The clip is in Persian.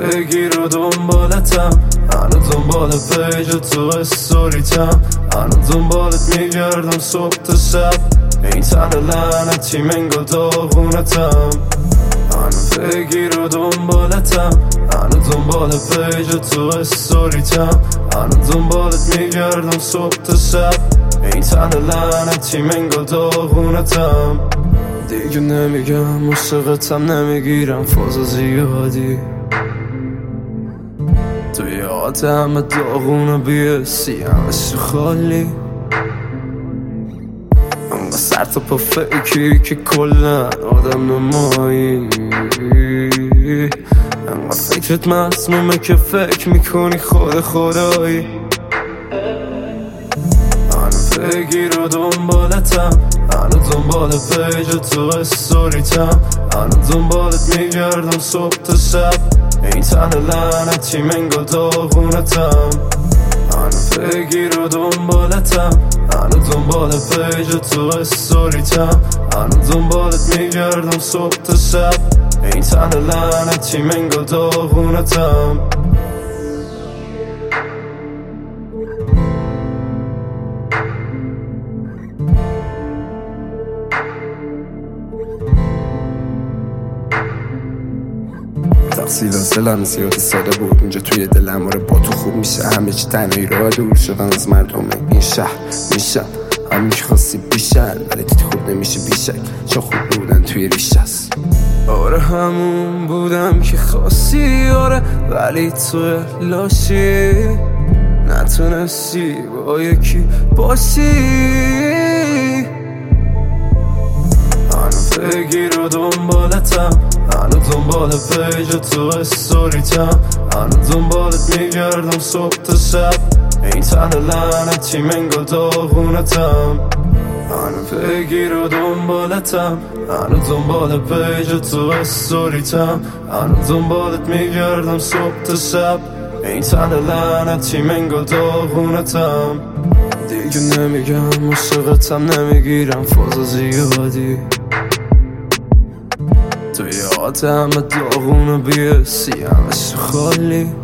بگیر و دنبالتم، هنو دنبال پیج تو استوریتم، هنو دنبالت میگردم صبح تا شب، این تن لعنتی منگو داغونتم. هنو بگیر و دنبالتم، هنو دنبال پیج تو استوریتم، هنو دنبالت میگردم صبح تا شب، این تن لعنتی منگو داغونتم. دیگه نمیگم مشتاقتم، نمیگیرم فاز زیادی، توی آدم داغون و بیسی همش خالی، انقدر سر تا پا فکری که کلن آدم نمایی، انقدر فکرت مسمومه که فکر میکنی خود خدایی. هنو بگیر و دنبالتم، هنو دنبال پیج تو استوریتم، هنو دنبالت میگردم صبح تا شب، این تن لعنتی منگو داغونتم. هنو بگیر و دنبالتم، هنو دنبال پیج تو استوریتم، هنو دنبالت میگردم صبح تا شب، این تن لعنتی منگو داغونتم. تقصیل حاصلم زیاد ساده بود، اینجا توی دلم آره با تو خوب میشه، همه چی تنهایی راه دور شدن از مردم این شهر میشن، همین که خواستی بیشن ولی دیدی خوب نمیشه بیشک، چون خوب بودن توی ریش هست. آره همون بودم که خواستی، آره ولی تو لاشی نتونستی با یکی باشی. هنو بگیر و دنبالتم، هنو دنبال پیج تو استوریتم، هنو دنبالت میگردم صبح تا شب، این تن لعنتی منگو داغونتم. هنو بگیر و دنبالتم، هنو دنبال پیج تو استوریتم، هنو دنبالت میگردم صبح تا شب، این تن لعنتی منگو داغونتم. دیگه نمیگم مشتاقتم، نمیگیرم فاز زیادی، توی آدم داغون و بیسی همش خالی.